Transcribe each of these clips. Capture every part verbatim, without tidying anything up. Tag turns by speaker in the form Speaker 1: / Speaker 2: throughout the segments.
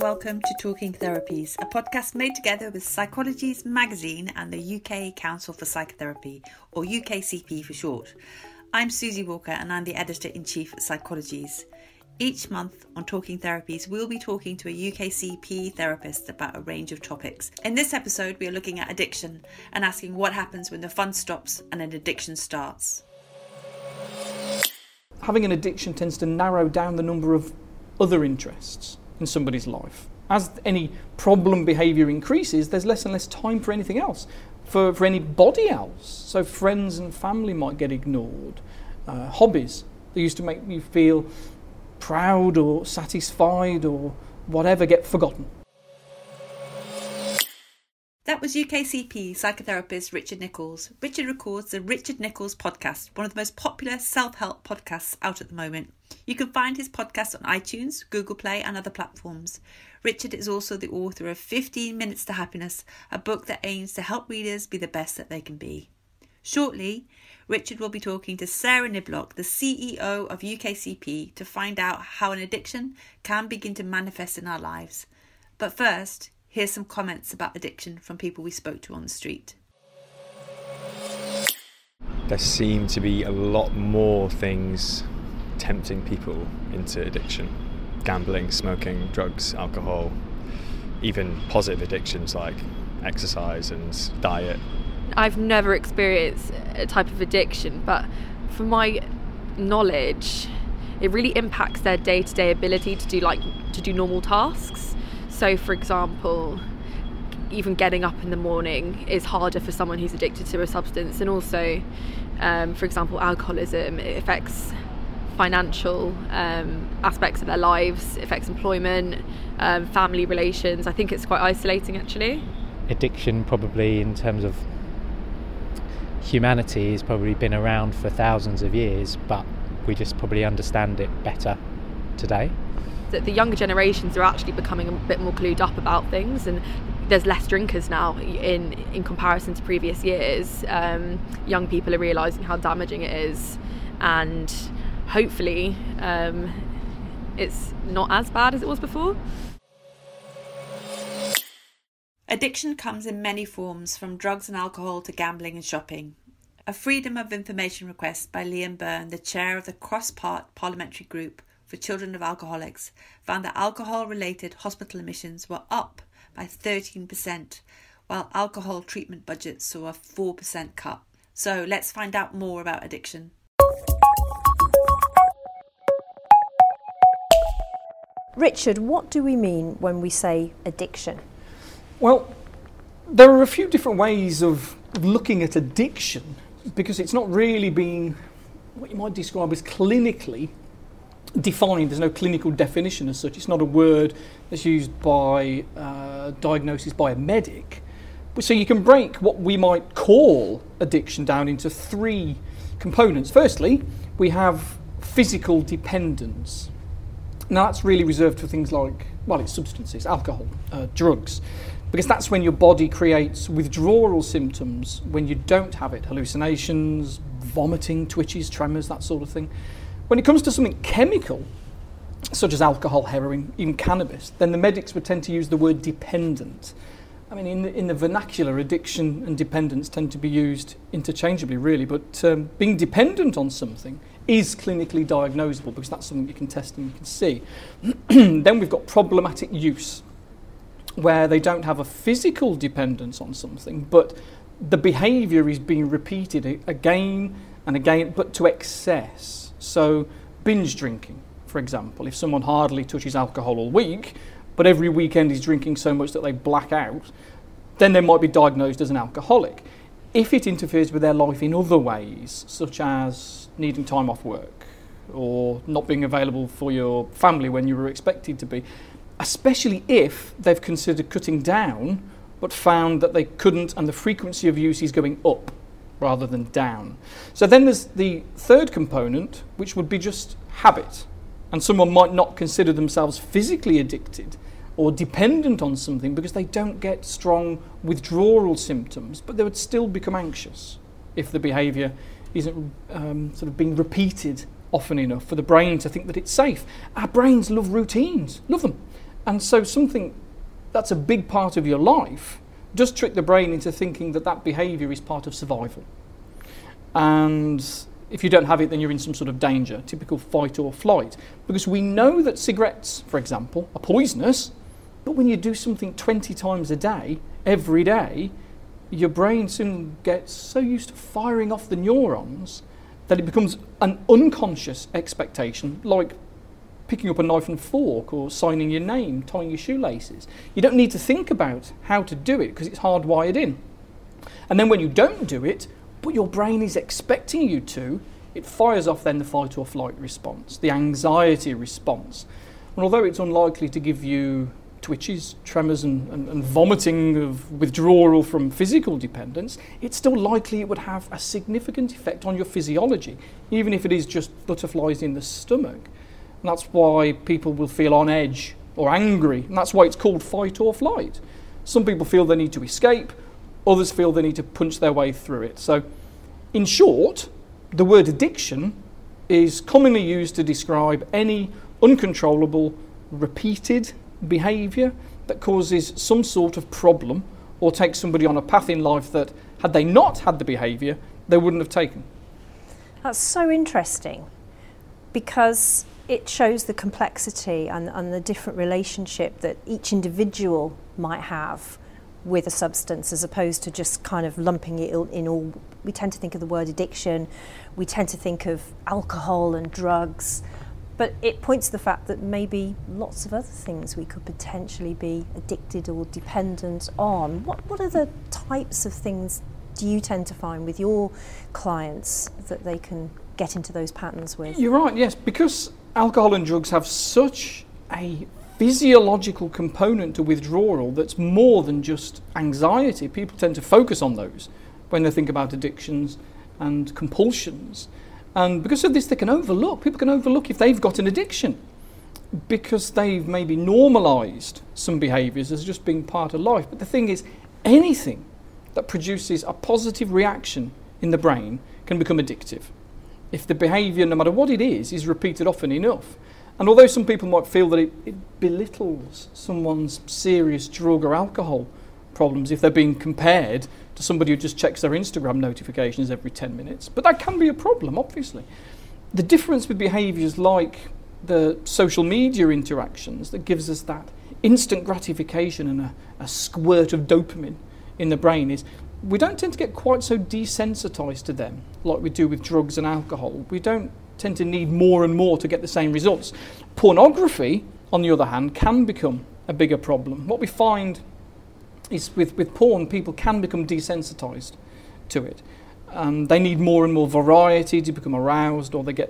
Speaker 1: welcome to Talking Therapies, a podcast made together with Psychologies Magazine and the U K Council for Psychotherapy, or U K C P for short. I'm Susie Walker and I'm the Editor-in-Chief at Psychologies. Each month on Talking Therapies, we'll be talking to a U K C P therapist about a range of topics. In this episode, we are looking at addiction and asking what happens when the fun stops and an addiction starts.
Speaker 2: Having an addiction tends to narrow down the number of other interests in somebody's life. As any problem behaviour increases, there's less and less time for anything else, for, for anybody else. So friends and family might get ignored. Uh, hobbies that used to make you feel proud or satisfied or whatever get forgotten.
Speaker 1: That was U K C P psychotherapist Richard Nichols. Richard records the Richard Nichols podcast, one of the most popular self-help podcasts out at the moment. You can find his podcast on iTunes, Google Play and other platforms. Richard is also the author of fifteen minutes to Happiness, a book that aims to help readers be the best that they can be. Shortly, Richard will be talking to Sarah Niblock, the C E O of U K C P, to find out how an addiction can begin to manifest in our lives. But first, here's some comments about addiction from people we spoke to on the street.
Speaker 3: There seem to be a lot more things tempting people into addiction. Gambling, smoking, drugs, alcohol, even positive addictions like exercise and diet.
Speaker 4: I've never experienced a type of addiction, but from my knowledge, it really impacts their day-to-day ability to do like to do normal tasks. So, for example, even getting up in the morning is harder for someone who's addicted to a substance, and also, um, for example, alcoholism, it affects financial um, aspects of their lives, it affects employment, um, family relations. I think it's quite isolating, actually.
Speaker 5: Addiction, probably in terms of humanity, has probably been around for thousands of years, but we just probably understand it better today.
Speaker 4: That the younger generations are actually becoming a bit more clued up about things, and there's less drinkers now in in comparison to previous years. Um, young people are realising how damaging it is, and hopefully um, it's not as bad as it was before.
Speaker 1: Addiction comes in many forms, from drugs and alcohol to gambling and shopping. A Freedom of Information request by Liam Byrne, the chair of the Cross-Part Parliamentary Group for Children of Alcoholics, found that alcohol-related hospital admissions were up by thirteen percent, while alcohol treatment budgets saw a four percent cut. So let's find out more about addiction.
Speaker 6: Richard, what do we mean when we say addiction?
Speaker 2: Well, there are a few different ways of looking at addiction, because it's not really being what you might describe as clinically defined. There's no clinical definition as such. It's not a word that's used by uh, diagnosis by a medic. But so you can break what we might call addiction down into three components. Firstly, we have physical dependence. Now that's really reserved for things like, well, it's substances, alcohol, uh, drugs, because that's when your body creates withdrawal symptoms when you don't have it, hallucinations, vomiting, twitches, tremors, that sort of thing. When it comes to something chemical, such as alcohol, heroin, even cannabis, then the medics would tend to use the word dependent. I mean, in the, in the vernacular, addiction and dependence tend to be used interchangeably, really, but um, being dependent on something is clinically diagnosable, because that's something you can test and you can see. Then we've got problematic use, where they don't have a physical dependence on something, but the behaviour is being repeated again and again, but to excess. So binge drinking, for example, if someone hardly touches alcohol all week, but every weekend is drinking so much that they black out, then they might be diagnosed as an alcoholic. If it interferes with their life in other ways, such as needing time off work or not being available for your family when you were expected to be, especially if they've considered cutting down but found that they couldn't and the frequency of use is going up rather than down. So then there's the third component, which would be just habit. And someone might not consider themselves physically addicted or dependent on something because they don't get strong withdrawal symptoms, but they would still become anxious if the behaviour isn't um, sort of being repeated often enough for the brain to think that it's safe. Our brains love routines, love them. And so something that's a big part of your life does trick the brain into thinking that that behaviour is part of survival. And if you don't have it, then you're in some sort of danger, typical fight or flight. Because we know that cigarettes, for example, are poisonous, but when you do something twenty times a day, every day, your brain soon gets so used to firing off the neurons that it becomes an unconscious expectation, like picking up a knife and fork or signing your name, tying your shoelaces. You don't need to think about how to do it because it's hardwired in. And then when you don't do it, but your brain is expecting you to, it fires off then the fight or flight response, the anxiety response. And although it's unlikely to give you twitches, tremors and, and, and vomiting of withdrawal from physical dependence, it's still likely it would have a significant effect on your physiology, even if it is just butterflies in the stomach. And that's why people will feel on edge or angry, and that's why it's called fight or flight. Some people feel they need to escape, others feel they need to punch their way through it. So, in short, the word addiction is commonly used to describe any uncontrollable, repeated behaviour that causes some sort of problem or takes somebody on a path in life that, had they not had the behaviour, they wouldn't have taken.
Speaker 6: That's so interesting, because it shows the complexity and, and the different relationship that each individual might have with a substance, as opposed to just kind of lumping it in all. We tend to think of the word addiction, we tend to think of alcohol and drugs, but it points to the fact that maybe lots of other things we could potentially be addicted or dependent on. What, what are the types of things do you tend to find with your clients that they can get into those patterns with?
Speaker 2: You're right, yes, because alcohol and drugs have such a physiological component to withdrawal that's more than just anxiety. People tend to focus on those when they think about addictions and compulsions. And because of this, they can overlook, people can overlook if they've got an addiction, because they've maybe normalised some behaviours as just being part of life. But the thing is, anything that produces a positive reaction in the brain can become addictive, if the behaviour, no matter what it is, is repeated often enough. And although some people might feel that it, it belittles someone's serious drug or alcohol problems if they're being compared to somebody who just checks their Instagram notifications every ten minutes, but that can be a problem, obviously. The difference with behaviours like the social media interactions that gives us that instant gratification and a, a squirt of dopamine in the brain is we don't tend to get quite so desensitised to them like we do with drugs and alcohol. We don't tend to need more and more to get the same results. Pornography, on the other hand, can become a bigger problem. What we find is with, with porn, people can become desensitised to it. Um, they need more and more variety to become aroused, or they get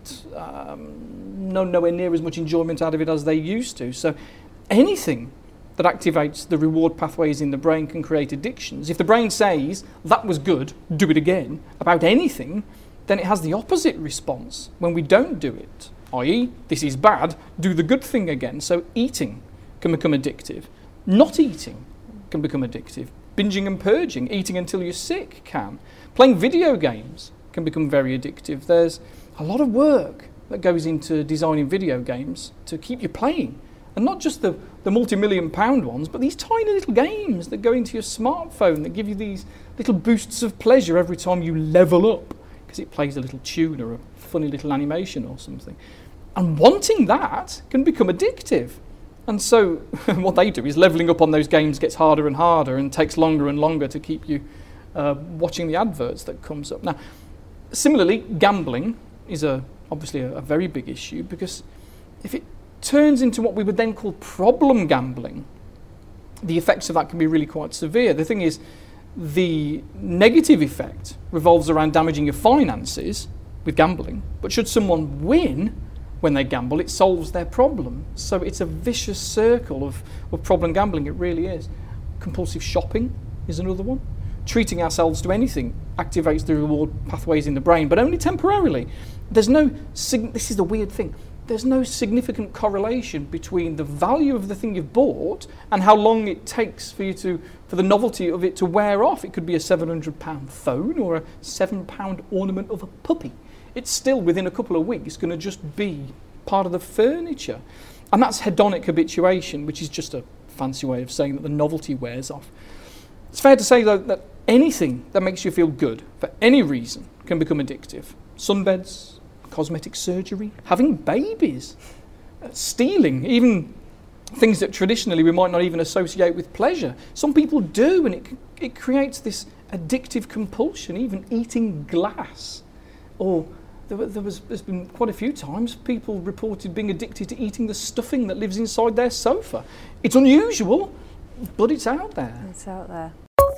Speaker 2: um, no, nowhere near as much enjoyment out of it as they used to. So anything that activates the reward pathways in the brain can create addictions. If the brain says, that was good, do it again, about anything, then it has the opposite response when we don't do it, that is, this is bad, do the good thing again. So eating can become addictive. Not eating can become addictive. Binging and purging, eating until you're sick, can. Playing video games can become very addictive. There's a lot of work that goes into designing video games to keep you playing. And not just the, the multi-million pound ones, but these tiny little games that go into your smartphone that give you these little boosts of pleasure every time you level up, because it plays a little tune or a funny little animation or something. And wanting that can become addictive. And so what they do is levelling up on those games gets harder and harder and takes longer and longer to keep you uh, watching the adverts that comes up. Now, similarly, gambling is a, obviously a, a very big issue, because if it turns into what we would then call problem gambling, the effects of that can be really quite severe. The thing is, the negative effect revolves around damaging your finances with gambling, but should someone win when they gamble, it solves their problem. So it's a vicious circle of, of problem gambling, it really is. Compulsive shopping is another one. Treating ourselves to anything activates the reward pathways in the brain, but only temporarily. There's no, sig- this is the weird thing, there's no significant correlation between the value of the thing you've bought and how long it takes for you to, for the novelty of it to wear off. It could be a seven hundred pound phone or a seven pound ornament of a puppy. It's still, within a couple of weeks, going to just be part of the furniture. And that's hedonic habituation, which is just a fancy way of saying that the novelty wears off. It's fair to say, though, that anything that makes you feel good for any reason can become addictive. Sunbeds, cosmetic surgery, having babies, uh, stealing, even things that traditionally we might not even associate with pleasure. Some people do, and it, it creates this addictive compulsion, even eating glass. Or there, there was, there's been quite a few times people reported being addicted to eating the stuffing that lives inside their sofa. It's unusual, but it's out there.
Speaker 6: It's out there.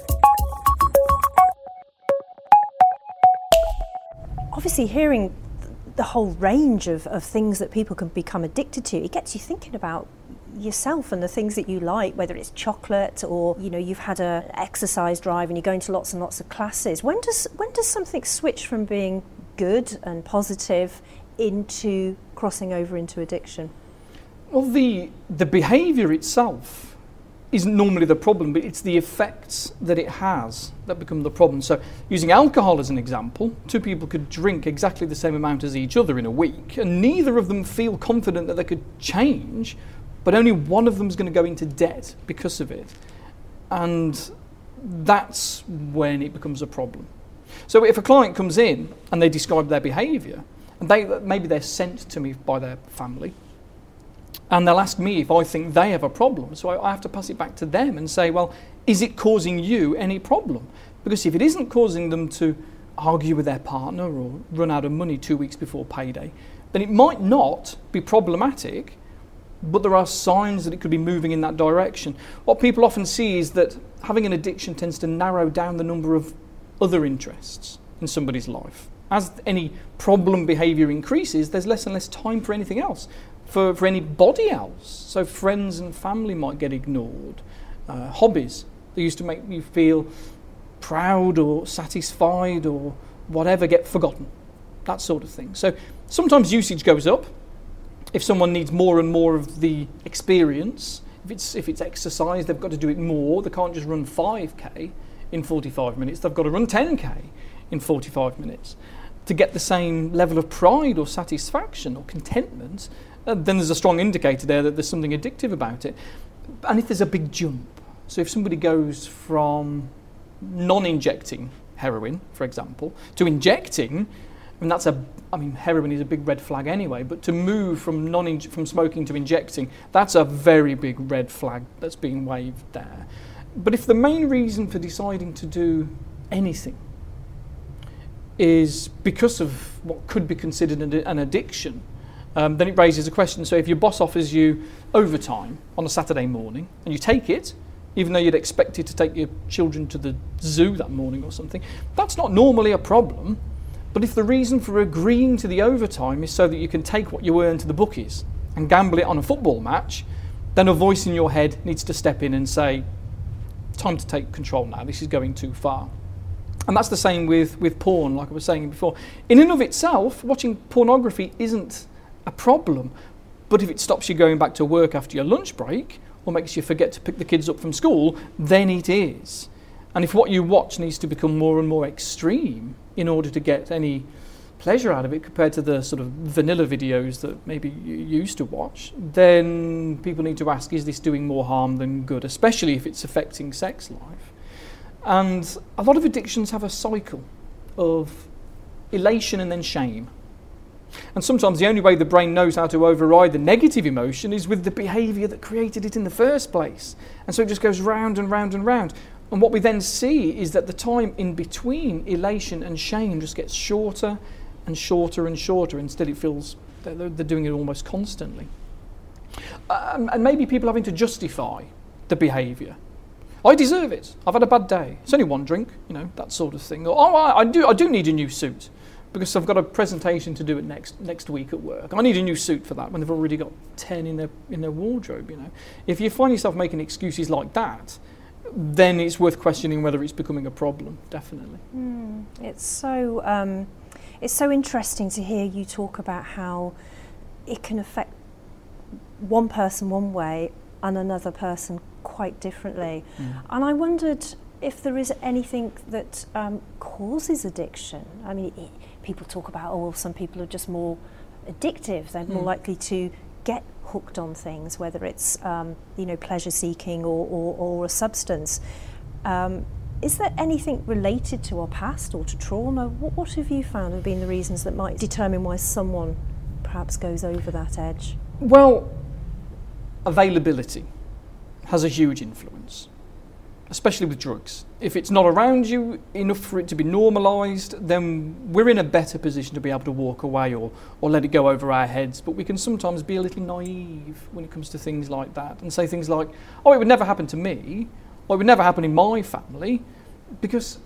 Speaker 6: Obviously, hearing the whole range of, of things that people can become addicted to, it gets you thinking about yourself and the things that you like, whether it's chocolate or, you know, you've had a exercise drive and you're going to lots and lots of classes. When does when does something switch from being good and positive into crossing over into addiction?
Speaker 2: Well, the the behaviour itself isn't normally the problem, but it's the effects that it has that become the problem. So using alcohol as an example, two people could drink exactly the same amount as each other in a week, and neither of them feel confident that they could change, but only one of them is going to go into debt because of it. And that's when it becomes a problem. So if a client comes in and they describe their behaviour, and they maybe they're sent to me by their family, and they'll ask me if I think they have a problem. So I, I have to pass it back to them and say, well, is it causing you any problem? Because if it isn't causing them to argue with their partner or run out of money two weeks before payday, then it might not be problematic, but there are signs that it could be moving in that direction. What people often see is that having an addiction tends to narrow down the number of other interests in somebody's life. As any problem behaviour increases, there's less and less time for anything else, for, for anybody else. So friends and family might get ignored. Uh, hobbies that used to make you feel proud or satisfied or whatever get forgotten. That sort of thing. So sometimes usage goes up. If someone needs more and more of the experience, if it's if it's exercise, they've got to do it more. They can't just run five K in forty-five minutes. They've got to run ten K in forty-five minutes to get the same level of pride or satisfaction or contentment. Uh, then there's a strong indicator there that there's something addictive about it. And if there's a big jump, so if somebody goes from non-injecting heroin, for example, to injecting, I mean, that's a, I mean, heroin is a big red flag anyway, but to move from non from smoking to injecting, that's a very big red flag that's being waved there. But if the main reason for deciding to do anything is because of what could be considered an, an addiction, um, then it raises a question. So if your boss offers you overtime on a Saturday morning and you take it, even though you'd expected to take your children to the zoo that morning or something, that's not normally a problem. But if the reason for agreeing to the overtime is so that you can take what you earn to the bookies and gamble it on a football match, then a voice in your head needs to step in and say, time to take control now, this is going too far. And that's the same with, with porn, like I was saying before. In and of itself, watching pornography isn't a problem, but if it stops you going back to work after your lunch break, or makes you forget to pick the kids up from school, then it is. And if what you watch needs to become more and more extreme in order to get any pleasure out of it compared to the sort of vanilla videos that maybe you used to watch, then people need to ask, is this doing more harm than good, especially if it's affecting sex life? And a lot of addictions have a cycle of elation and then shame. And sometimes the only way the brain knows how to override the negative emotion is with the behaviour that created it in the first place. And so it just goes round and round and round. And what we then see is that the time in between elation and shame just gets shorter and shorter and shorter. Instead, it feels they're, they're doing it almost constantly. Um, and maybe people having to justify the behaviour. I deserve it. I've had a bad day. It's only one drink, you know, that sort of thing. Or, oh, I, I do. I do need a new suit because I've got a presentation to do it next next week at work. I need a new suit for that when they've already got ten in their in their wardrobe. You know, if you find yourself making excuses like that, then it's worth questioning whether it's becoming a problem. Definitely.
Speaker 6: Mm, it's so um, it's so interesting to hear you talk about how it can affect one person one way and another person quite differently. Mm. And I wondered if there is anything that um, causes addiction. I mean, it, people talk about, oh, well, some people are just more addictive. They're mm. more likely to get hooked on things, whether it's um, you know pleasure seeking or, or, or a substance. Um, is there anything related to our past or to trauma? What, what have you found have been the reasons that might determine why someone perhaps goes over that edge?
Speaker 2: Well, availability has a huge influence, especially with drugs. If it's not around you enough for it to be normalised, then we're in a better position to be able to walk away or, or let it go over our heads. But we can sometimes be a little naive when it comes to things like that and say things like, oh, it would never happen to me, or it would never happen in my family, because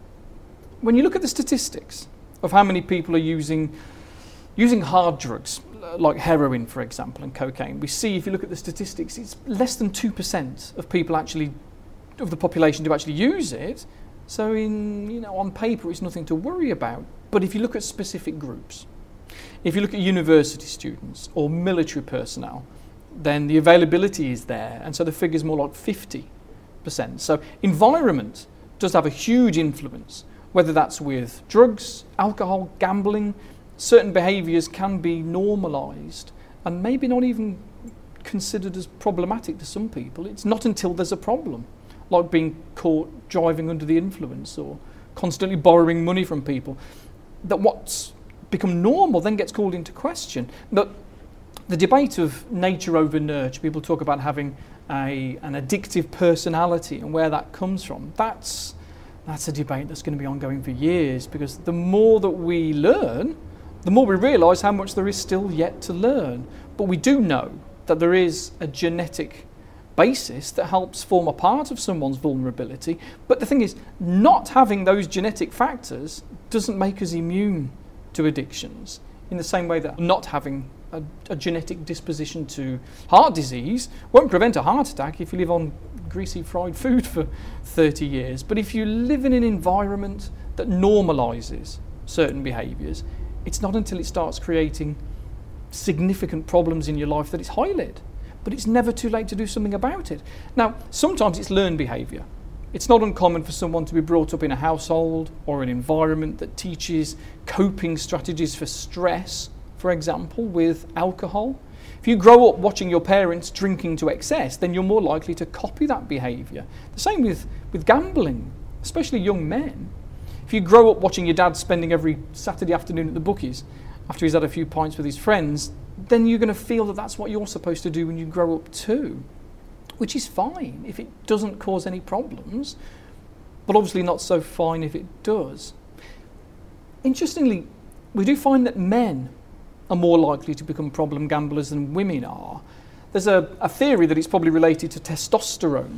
Speaker 2: when you look at the statistics of how many people are using using hard drugs, like heroin, for example, and cocaine, we see, if you look at the statistics, it's less than two percent of people actually, of the population to actually use it. So in, you know, on paper, it's nothing to worry about. But if you look at specific groups, if you look at university students or military personnel, then the availability is there. And so the figure's more like fifty percent. So environment does have a huge influence, whether that's with drugs, alcohol, gambling. Certain behaviours can be normalised and maybe not even considered as problematic to some people. It's not until there's a problem, like being caught driving under the influence or constantly borrowing money from people, that what's become normal then gets called into question. But the debate of nature over nurture, people talk about having a, an addictive personality and where that comes from. That's, that's a debate that's going to be ongoing for years, because the more that we learn, the more we realise how much there is still yet to learn. But we do know that there is a genetic basis that helps form a part of someone's vulnerability. But the thing is, not having those genetic factors doesn't make us immune to addictions, in the same way that not having a, a genetic disposition to heart disease won't prevent a heart attack if you live on greasy fried food for thirty years. But if you live in an environment that normalises certain behaviours, it's not until it starts creating significant problems in your life that it's highlighted. But it's never too late to do something about it. Now, sometimes it's learned behaviour. It's not uncommon for someone to be brought up in a household or an environment that teaches coping strategies for stress, for example, with alcohol. If you grow up watching your parents drinking to excess, then you're more likely to copy that behaviour. The same with, with gambling, especially young men. If you grow up watching your dad spending every Saturday afternoon at the bookies after he's had a few pints with his friends, then you're going to feel that that's what you're supposed to do when you grow up too, which is fine if it doesn't cause any problems, but obviously not so fine if it does. Interestingly, we do find that men are more likely to become problem gamblers than women are. There's a, a theory that it's probably related to testosterone,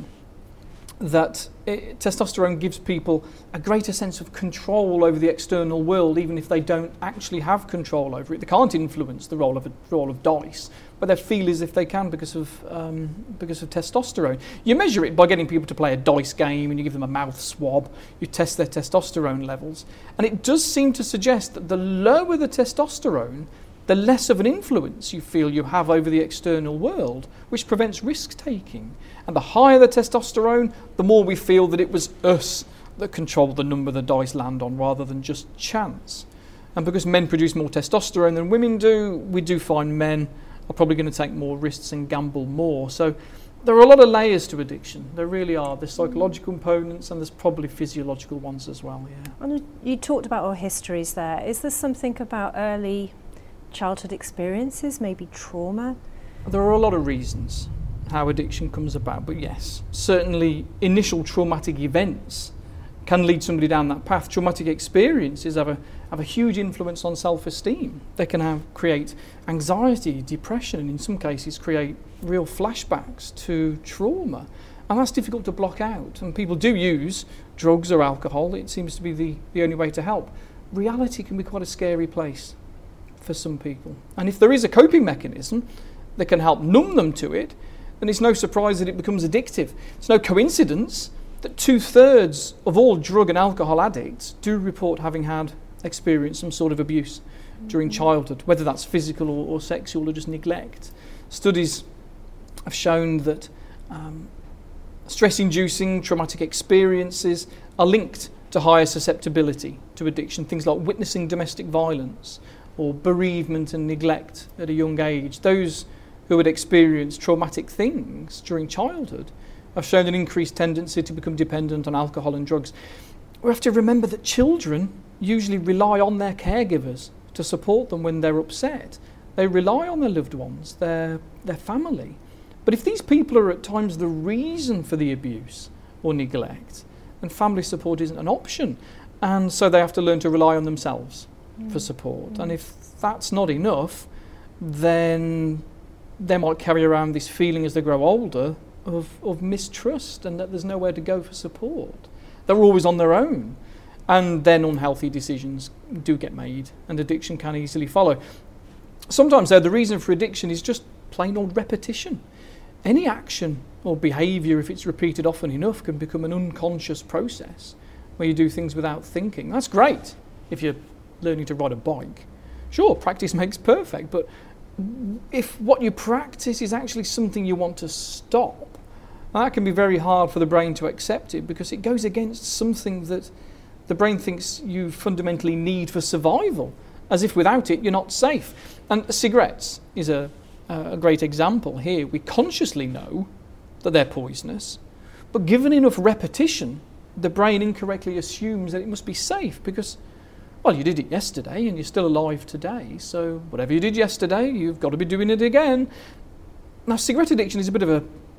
Speaker 2: that it, testosterone gives people a greater sense of control over the external world, even if they don't actually have control over it. They can't influence the roll of a roll of dice, but they feel as if they can because of um, because of testosterone. You measure it by getting people to play a dice game, and you give them a mouth swab. You test their testosterone levels, and it does seem to suggest that the lower the testosterone, the less of an influence you feel you have over the external world, which prevents risk-taking. And the higher the testosterone, the more we feel that it was us that controlled the number the dice land on rather than just chance. And because men produce more testosterone than women do, we do find men are probably going to take more risks and gamble more. So there are a lot of layers to addiction. There really are. There's psychological components and there's probably physiological ones as well, yeah.
Speaker 6: And you talked about our histories there. Is there something about early childhood experiences, maybe trauma?
Speaker 2: There are a lot of reasons how addiction comes about, but yes, certainly initial traumatic events can lead somebody down that path. Traumatic experiences have a have a huge influence on self-esteem. They can have create anxiety, depression, and in some cases create real flashbacks to trauma, and that's difficult to block out. And people do use drugs or alcohol. It seems to be the, the only way to help. Reality can be quite a scary place for some people, and if there is a coping mechanism that can help numb them to it, then it's no surprise that it becomes addictive. It's no coincidence that two-thirds of all drug and alcohol addicts do report having had experienced some sort of abuse mm-hmm. during childhood, whether that's physical or, or sexual or just neglect. Studies have shown that um, stress-inducing traumatic experiences are linked to higher susceptibility to addiction, things like witnessing domestic violence or bereavement and neglect at a young age. Those who had experienced traumatic things during childhood have shown an increased tendency to become dependent on alcohol and drugs. We have to remember that children usually rely on their caregivers to support them when they're upset. They rely on their loved ones, their, their family. But if these people are at times the reason for the abuse or neglect, then family support isn't an option. And so they have to learn to rely on themselves mm. for support. Mm. And if that's not enough, then they might carry around this feeling as they grow older of, of mistrust and that there's nowhere to go for support. They're always on their own. And then unhealthy decisions do get made and addiction can easily follow. Sometimes, though, the reason for addiction is just plain old repetition. Any action or behaviour, if it's repeated often enough, can become an unconscious process where you do things without thinking. That's great if you're learning to ride a bike. Sure, practice makes perfect, but if what you practice is actually something you want to stop, that can be very hard for the brain to accept it because it goes against something that the brain thinks you fundamentally need for survival, as if without it you're not safe. And cigarettes is a, a great example here. We consciously know that they're poisonous, but given enough repetition, the brain incorrectly assumes that it must be safe because, well, you did it yesterday and you're still alive today, so whatever you did yesterday, you've got to be doing it again. Now, cigarette addiction is a bit of a,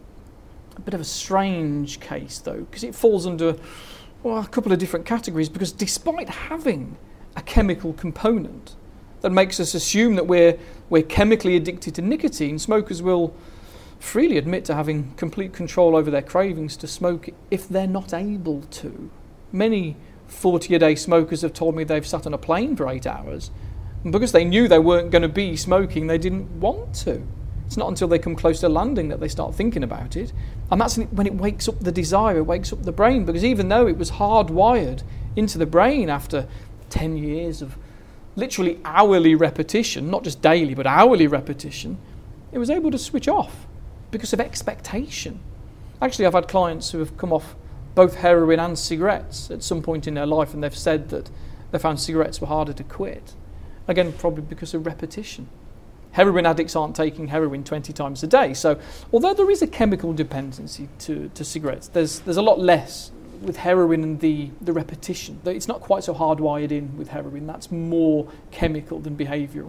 Speaker 2: a bit of a strange case, though, because it falls under well, a couple of different categories, because despite having a chemical component that makes us assume that we're, we're chemically addicted to nicotine, smokers will freely admit to having complete control over their cravings to smoke if they're not able to. Many forty-a-day smokers have told me they've sat on a plane for eight hours, and because they knew they weren't going to be smoking, they didn't want to. It's not until they come close to landing that they start thinking about it. And that's when it wakes up the desire, it wakes up the brain, because even though it was hardwired into the brain after ten years of literally hourly repetition, not just daily, but hourly repetition, it was able to switch off because of expectation. Actually, I've had clients who have come off both heroin and cigarettes at some point in their life, and they've said that they found cigarettes were harder to quit. Again, probably because of repetition. Heroin addicts aren't taking heroin twenty times a day, so although there is a chemical dependency to, to cigarettes, there's there's a lot less with heroin and the, the repetition. It's not quite so hardwired in with heroin, that's more chemical than behavioural.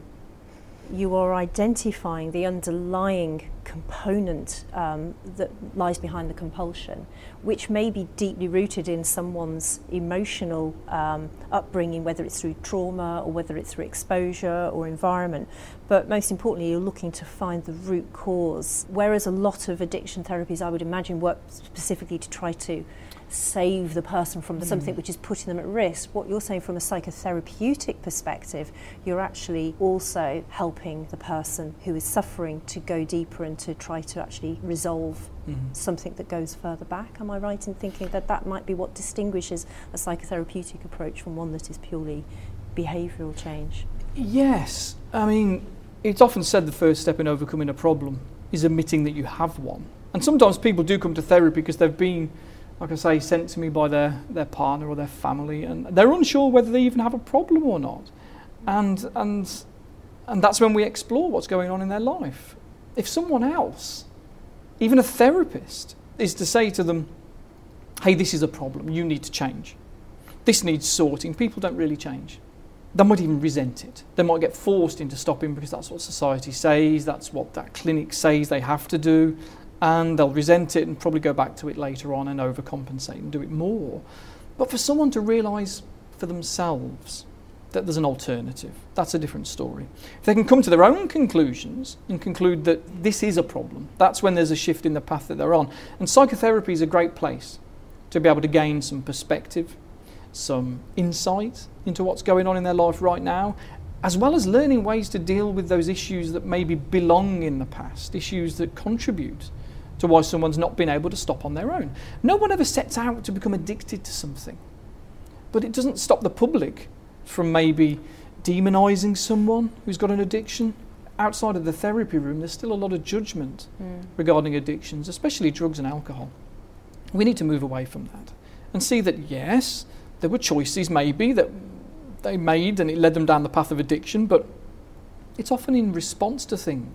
Speaker 6: You are identifying the underlying component um, that lies behind the compulsion, which may be deeply rooted in someone's emotional um, upbringing, whether it's through trauma or whether it's through exposure or environment. But most importantly, you're looking to find the root cause. Whereas a lot of addiction therapies, I would imagine, work specifically to try to save the person from mm. something which is putting them at risk. What you're saying from a psychotherapeutic perspective, you're actually also helping the person who is suffering to go deeper and to try to actually resolve mm. something that goes further back. Am I right in thinking that that might be what distinguishes a psychotherapeutic approach from one that is purely behavioural change?
Speaker 2: Yes. I mean, it's often said the first step in overcoming a problem is admitting that you have one. And sometimes people do come to therapy because they've been, like I say, sent to me by their, their partner or their family, and they're unsure whether they even have a problem or not. And and and that's when we explore what's going on in their life. If someone else, even a therapist, is to say to them, hey, this is a problem, you need to change. This needs sorting, people don't really change. They might even resent it. They might get forced into stopping because that's what society says, that's what that clinic says they have to do, and they'll resent it and probably go back to it later on and overcompensate and do it more. But for someone to realise for themselves that there's an alternative, that's a different story. If they can come to their own conclusions and conclude that this is a problem, that's when there's a shift in the path that they're on. And psychotherapy is a great place to be able to gain some perspective, some insight into what's going on in their life right now, as well as learning ways to deal with those issues that maybe belong in the past, issues that contribute to why someone's not been able to stop on their own. No one ever sets out to become addicted to something, but it doesn't stop the public from maybe demonising someone who's got an addiction. Outside of the therapy room, there's still a lot of judgment mm. regarding addictions, especially drugs and alcohol. We need to move away from that and see that, yes, there were choices maybe that they made and it led them down the path of addiction, but it's often in response to things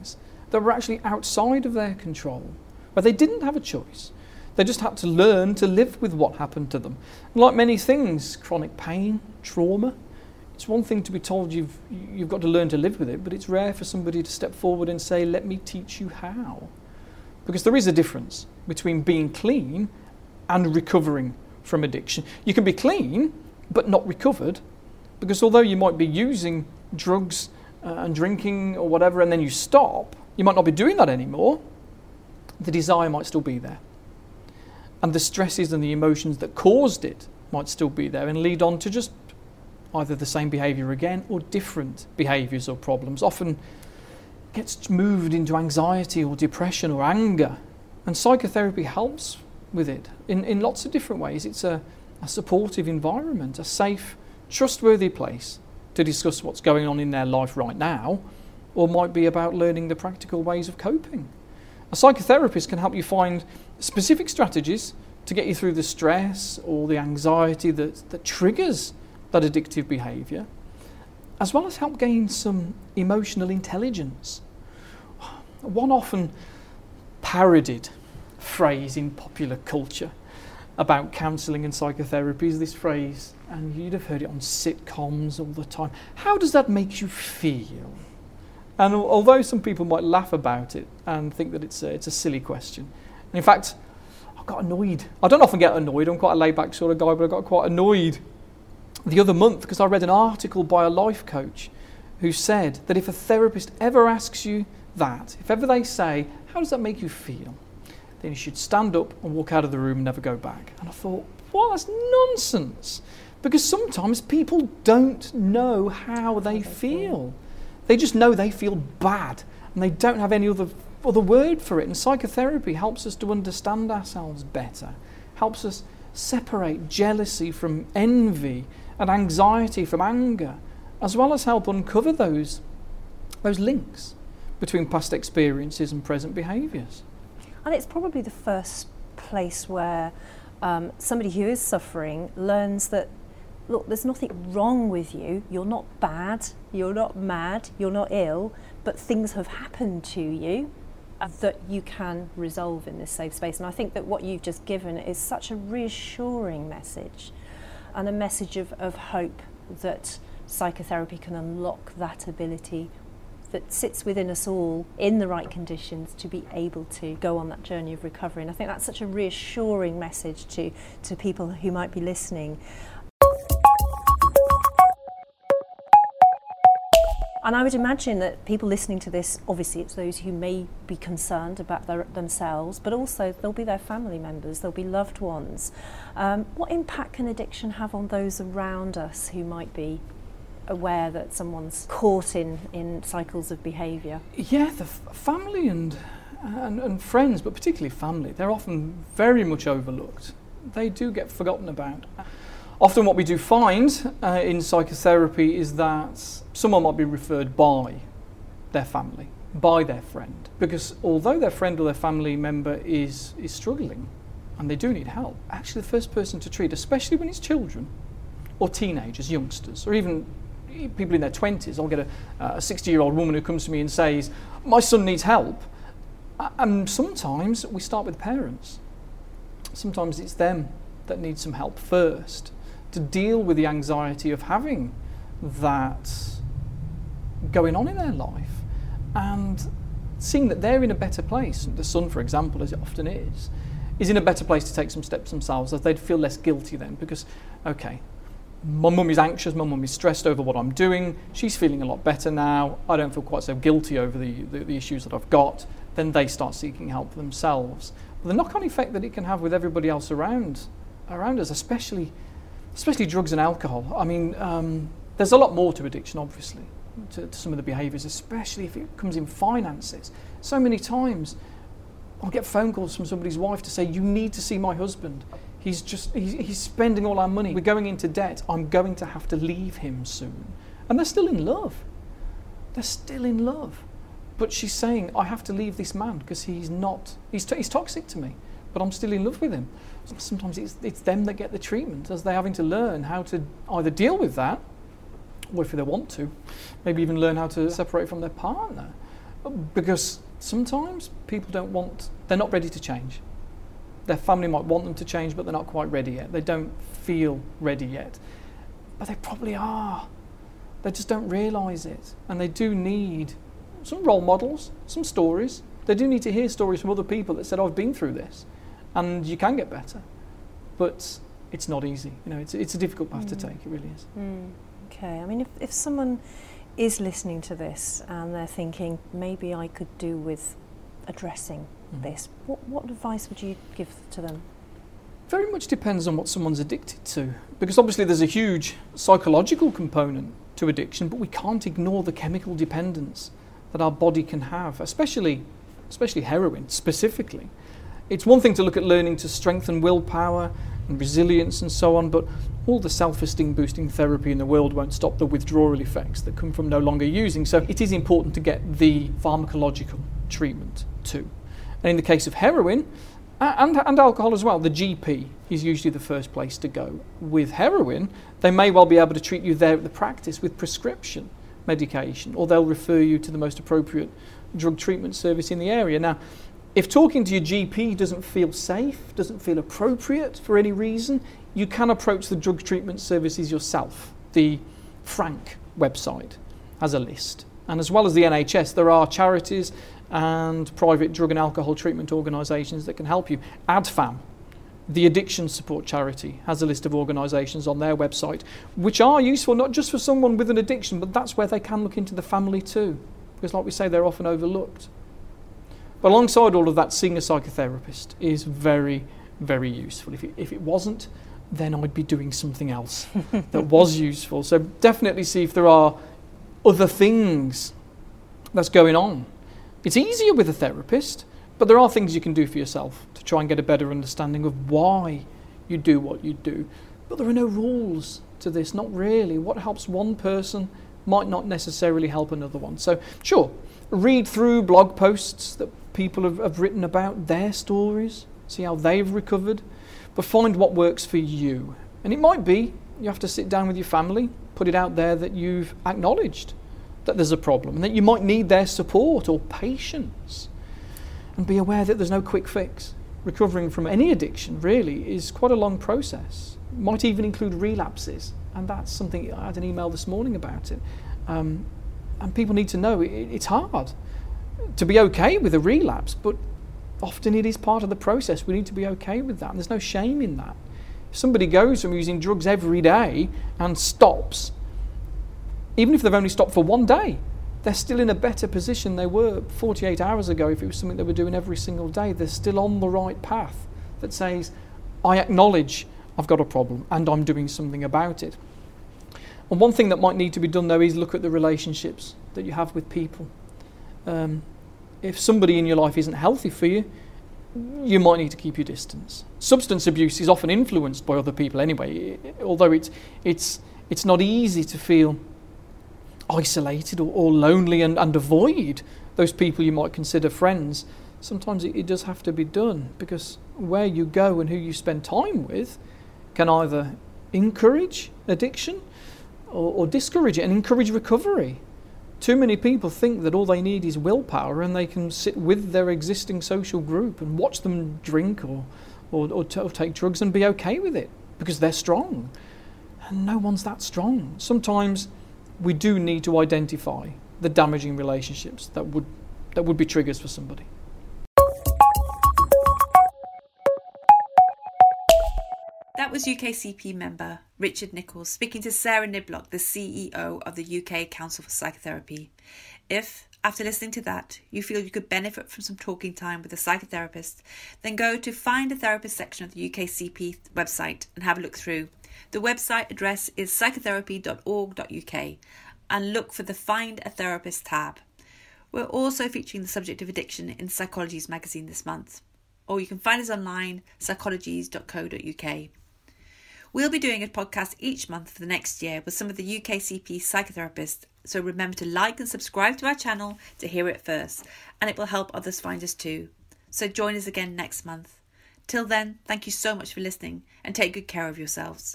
Speaker 2: that were actually outside of their control, where they didn't have a choice. They just had to learn to live with what happened to them. And like many things, chronic pain, trauma, it's one thing to be told you've you've got to learn to live with it, but it's rare for somebody to step forward and say, let me teach you how. Because there is a difference between being clean and recovering from addiction. You can be clean, but not recovered, because although you might be using drugs uh, and drinking or whatever, and then you stop, you might not be doing that anymore, the desire might still be there. And the stresses and the emotions that caused it might still be there and lead on to just either the same behaviour again or different behaviours or problems. Often gets moved into anxiety or depression or anger. And psychotherapy helps with it in, in lots of different ways. It's a, a supportive environment, a safe, trustworthy place to discuss what's going on in their life right now, or might be about learning the practical ways of coping. A psychotherapist can help you find specific strategies to get you through the stress or the anxiety that, that triggers that addictive behaviour, as well as help gain some emotional intelligence. One often parodied phrase in popular culture about counselling and psychotherapy is this phrase, and you'd have heard it on sitcoms all the time: how does that make you feel? And although some people might laugh about it and think that it's a, it's a silly question, and in fact, I got annoyed. I don't often get annoyed, I'm quite a laid-back sort of guy, but I got quite annoyed the other month because I read an article by a life coach who said that if a therapist ever asks you that, if ever they say, how does that make you feel, then you should stand up and walk out of the room and never go back. And I thought, well, that's nonsense, because sometimes people don't know how they feel. They just know they feel bad and they don't have any other other word for it. And psychotherapy helps us to understand ourselves better, helps us separate jealousy from envy and anxiety from anger, as well as help uncover those those links between past experiences and present behaviours.
Speaker 6: And it's probably the first place where um, somebody who is suffering learns that, look, there's nothing wrong with you, you're not bad, you're not mad, you're not ill, but things have happened to you that you can resolve in this safe space. And I think that what you've just given is such a reassuring message, and a message of, of hope that psychotherapy can unlock that ability that sits within us all in the right conditions to be able to go on that journey of recovery. And I think that's such a reassuring message to, to people who might be listening. And I would imagine that people listening to this, obviously it's those who may be concerned about their, themselves, but also there'll be their family members, there'll be loved ones. Um, what impact can addiction have on those around us who might be aware that someone's caught in, in cycles of behaviour?
Speaker 2: Yeah, the f- family and, and and friends, but particularly family, they're often very much overlooked. They do get forgotten about. Often what we do find uh, in psychotherapy is that someone might be referred by their family, by their friend, because although their friend or their family member is, is struggling and they do need help, actually the first person to treat, especially when it's children or teenagers, youngsters, or even people in their twenties. I'll get a, a sixty-year-old woman who comes to me and says, my son needs help. And sometimes we start with parents. Sometimes it's them that need some help first to deal with the anxiety of having that going on in their life, and seeing that they're in a better place. The son, for example, as it often is, is in a better place to take some steps themselves, as they'd feel less guilty then, because, okay, my mum is anxious, my mum is stressed over what I'm doing, she's feeling a lot better now, I don't feel quite so guilty over the, the, the issues that I've got. Then they start seeking help themselves. But the knock-on effect that it can have with everybody else around around us, especially especially drugs and alcohol. I mean, um, there's a lot more to addiction, obviously, to, to some of the behaviours, especially if it comes in finances. So many times I'll get phone calls from somebody's wife to say, you need to see my husband. He's just, he's, he's spending all our money. We're going into debt. I'm going to have to leave him soon. And they're still in love. They're still in love. But she's saying, I have to leave this man because he's not, he's, t- he's toxic to me, but I'm still in love with him. Sometimes it's, it's them that get the treatment, as they're having to learn how to either deal with that, or if they want to, maybe even learn how to separate from their partner. Because sometimes people don't want, they're not ready to change. Their family might want them to change, but they're not quite ready yet. They don't feel ready yet. But they probably are. They just don't realise it. And they do need some role models, some stories. They do need to hear stories from other people that said, I've been through this and you can get better. But it's not easy. You know, it's, it's a difficult path mm. to take. It really is.
Speaker 6: Mm. Okay. I mean, if, if someone is listening to this and they're thinking, maybe I could do with addressing mm. this, what, what advice would you give to them?
Speaker 2: Very much depends on what someone's addicted to, because obviously there's a huge psychological component to addiction, but we can't ignore the chemical dependence that our body can have, especially especially heroin specifically. It's one thing to look at learning to strengthen willpower and resilience and so on, but all the self-esteem boosting therapy in the world won't stop the withdrawal effects that come from no longer using. So it is important to get the pharmacological treatment too. And in the case of heroin, and, and alcohol as well, the G P is usually the first place to go. With heroin, they may well be able to treat you there at the practice with prescription medication, or they'll refer you to the most appropriate drug treatment service in the area. Now, if talking to your G P doesn't feel safe, doesn't feel appropriate for any reason, you can approach the drug treatment services yourself. The Frank website has a list. And as well as the N H S, there are charities and private drug and alcohol treatment organisations that can help you. ADFAM, the addiction support charity, has a list of organisations on their website which are useful not just for someone with an addiction, but that's where they can look into the family too, because like we say, they're often overlooked. But alongside all of that, seeing a psychotherapist is very, very useful. If it, if it wasn't, then I'd be doing something else that was useful. So definitely see if there are other things that's going on. It's easier with a therapist, but there are things you can do for yourself to try and get a better understanding of why you do what you do. But there are no rules to this, not really. What helps one person might not necessarily help another one. So sure, read through blog posts that people have, have written about their stories, see how they've recovered, but find what works for you. And it might be you have to sit down with your family, put it out there that you've acknowledged that there's a problem and that you might need their support or patience, and be aware that there's no quick fix. Recovering from any addiction really is quite a long process. It might even include relapses, and that's something, I had an email this morning about it. Um, and people need to know it, it's hard to be okay with a relapse, but often it is part of the process. We need to be okay with that, and there's no shame in that. If somebody goes from using drugs every day and stops, even if they've only stopped for one day, they're still in a better position they were forty-eight hours ago. If it was something they were doing every single day, they're still on the right path that says, I acknowledge I've got a problem and I'm doing something about it. And one thing that might need to be done though is look at the relationships that you have with people. Um, if somebody in your life isn't healthy for you, you might need to keep your distance. Substance abuse is often influenced by other people anyway, although it's it's it's not easy to feel isolated or, or lonely and, and avoid those people you might consider friends. Sometimes it, it does have to be done, because where you go and who you spend time with can either encourage addiction or, or discourage it and encourage recovery. Too many people think that all they need is willpower and they can sit with their existing social group and watch them drink or, or, or, t- or take drugs and be okay with it because they're strong. And no one's that strong. Sometimes we do need to identify the damaging relationships that would that would be triggers for somebody.
Speaker 1: That was U K C P member Richard Nichols speaking to Sarah Niblock, the C E O of the U K Council for Psychotherapy. If, after listening to that, you feel you could benefit from some talking time with a psychotherapist, then go to Find a Therapist section of the U K C P website and have a look through. The website address is psychotherapy dot org dot U K and look for the Find a Therapist tab. We're also featuring the subject of addiction in Psychologies magazine this month. Or you can find us online, psychologies dot co dot U K. We'll be doing a podcast each month for the next year with some of the U K C P psychotherapists, so remember to like and subscribe to our channel to hear it first, and it will help others find us too. So join us again next month. Till then, thank you so much for listening and take good care of yourselves.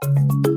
Speaker 1: you.